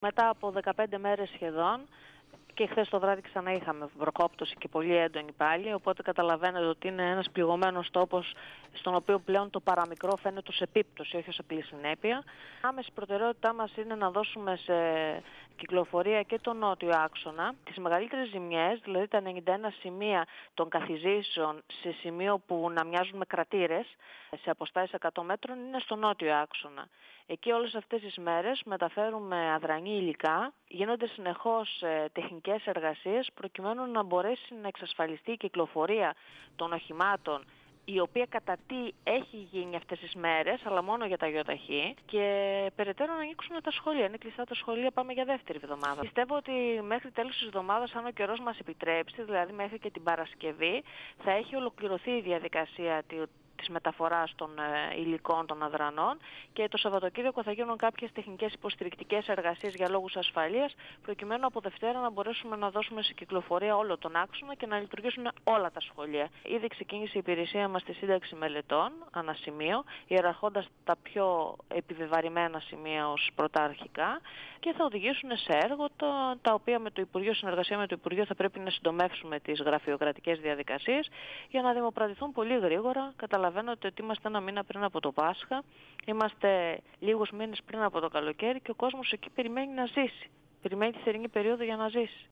Μετά από 15 μέρες σχεδόν, και χθες το βράδυ ξανά είχαμε βροχόπτωση και πολύ έντονη πάλι, οπότε καταλαβαίνετε ότι είναι ένας πληγωμένος τόπος στον οποίο πλέον το παραμικρό φαίνεται ως επίπτωση, όχι ως απλή συνέπεια. Άμεση προτεραιότητά μας είναι να δώσουμε σε κυκλοφορία και τον νότιο άξονα. Τις μεγαλύτερες ζημιές, δηλαδή τα 91 σημεία των καθιζήσεων σε σημείο που να μοιάζουν με κρατήρες, σε αποστάσεις 100 μέτρων, είναι στο νότιο άξονα. Εκεί όλες αυτές τις μέρες μεταφέρουμε αδρανή υλικά, γίνονται συνεχώς τεχνικές εργασίες προκειμένου να μπορέσει να εξασφαλιστεί η κυκλοφορία των οχημάτων, η οποία κατά τι έχει γίνει αυτές τις μέρες, αλλά μόνο για τα ΙΟΤΑΧΗ, και περαιτέρω να ανοίξουν τα σχολεία. Είναι κλειστά τα σχολεία, πάμε για δεύτερη εβδομάδα. Πιστεύω ότι μέχρι τέλος της εβδομάδας, αν ο καιρός μας επιτρέψει, δηλαδή μέχρι και την Παρασκευή, θα έχει ολοκληρωθεί η διαδικασία της μεταφοράς των υλικών των αδρανών, και το Σαββατοκύριακο θα γίνουν κάποιες τεχνικές υποστηρικτικές εργασίες για λόγους ασφαλείας, προκειμένου από Δευτέρα να μπορέσουμε να δώσουμε σε κυκλοφορία όλο τον άξονα και να λειτουργήσουν όλα τα σχολεία. Ήδη ξεκίνησε η υπηρεσία μας στη σύνταξη μελετών ανασημείο, ιεραρχώντας τα πιο επιβεβαρημένα σημεία ως πρωταρχικά, και θα οδηγήσουν σε έργο τα οποία με το Υπουργείο, συνεργασία με το Υπουργείο, θα πρέπει να συντομεύσουμε τις γραφειοκρατικές διαδικασίες για να δημοπρατηθούν πολύ γρήγορα. Καταλαβαίνετε ότι είμαστε ένα μήνα πριν από το Πάσχα, είμαστε λίγους μήνες πριν από το καλοκαίρι και ο κόσμος εκεί περιμένει να ζήσει. Περιμένει τη θερινή περίοδο για να ζήσει.